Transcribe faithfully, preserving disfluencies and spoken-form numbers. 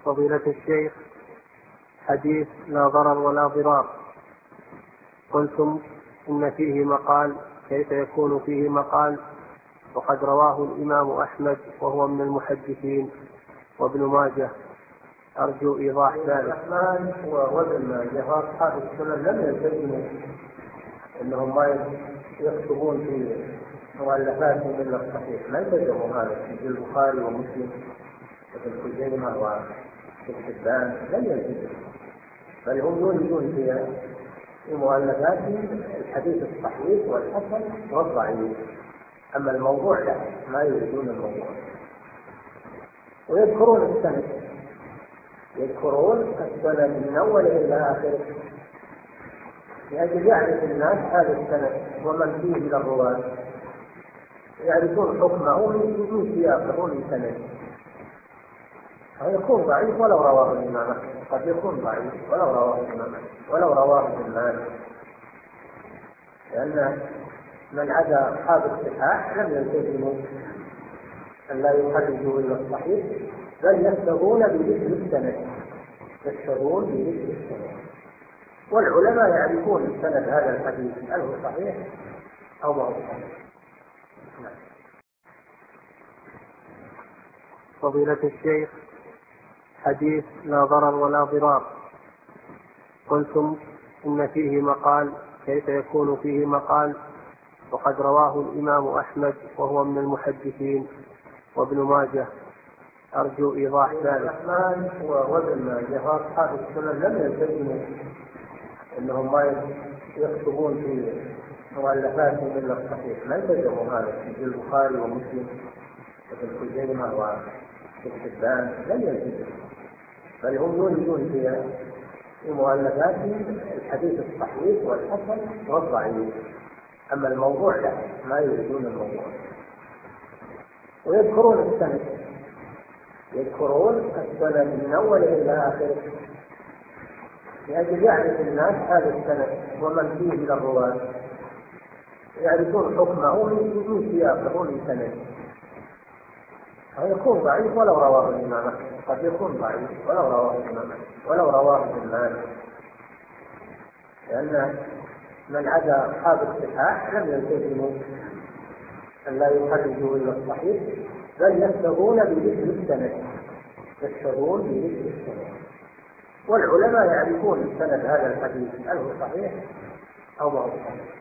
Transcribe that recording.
فضيلة الشيخ، حديث لا ضرر ولا ضرار، قلتم إن فيه مقال، كيف يكون فيه مقال وقد رواه الإمام أحمد وهو من المحدثين وابن ماجه؟ أرجو إيضاح ذلك. الرحمن وابن ماجه وأصحاب السنن لم يلتزموا أنهم ما يكتبون في مؤلفاتهم إلا الصحيح، ما التزموا هذا في البخاري ومسلم وابن خزيمة وابن حبان، لم يلتزموا، بل هم يريدون في مؤلفاتهم الحديث الصحيح والحسن والضعيف، أما الموضوع لا، ما يريدون الموضوع. ويذكرون السند، يذكرون السند من أوله إلى آخره لأجل يعرف الناس هذا السند ومن فيه من الرواة، يعرفون حكمه من سياقه من سنده، ويكون ضعيف ولو رواه الإمام، قد يكون ضعيف ولو رواه الإمام ولو رواه ابن ماجه، لأن من عدا أصحاب الصحاح لم يلتزموا أن لا يخرجوا إلى الصحيح، بل يكتبون بذكر السند، يكتبون بذكر السند، والعلماء يعرفون سند هذا الحديث هل هو صحيح أو ما هو صحيح. فضيلة الشيخ، حديث لا ضرر ولا ضرار، قلتم إن فيه مقال، كيف يكون فيه مقال وقد رواه الإمام أحمد وهو من المحدثين وابن ماجه؟ أرجو إيضاح ذلك. الرحمن وابن ماجه وأصحاب السنن لم يلتزموا أنهم ما يكتبون في مؤلفاتهم إلا الصحيح، ما التزموا هذا في البخاري ومسلم وابن خزيمة وابن حبان، لم يلتزموا، بل هم يريدون في مؤلفاتهم الحديث الصحيح والحسن والضعيف، أما الموضوع لا، ما يريدون الموضوع. ويذكرون السند، يذكرون السند من أوله إلى آخره لأجل يعرف الناس هذا السند ومن فيه من الرواة، يعرفون حكمه من سياقه من سنده، ويكون ضعيف ولو رواه الإمام، قد يكون ضعيف ولو رواه الإمام ولو رواه ابن ماجه، لأن من عدا أصحاب الصحاح لم يلتزموا أن لا يخرجوا إلى الصحيح، بل يكتبون بذكر السند، يكتبون بذكر السند، والعلماء يعرفون سند هذا الحديث هل هو صحيح أو ما هو صحيح.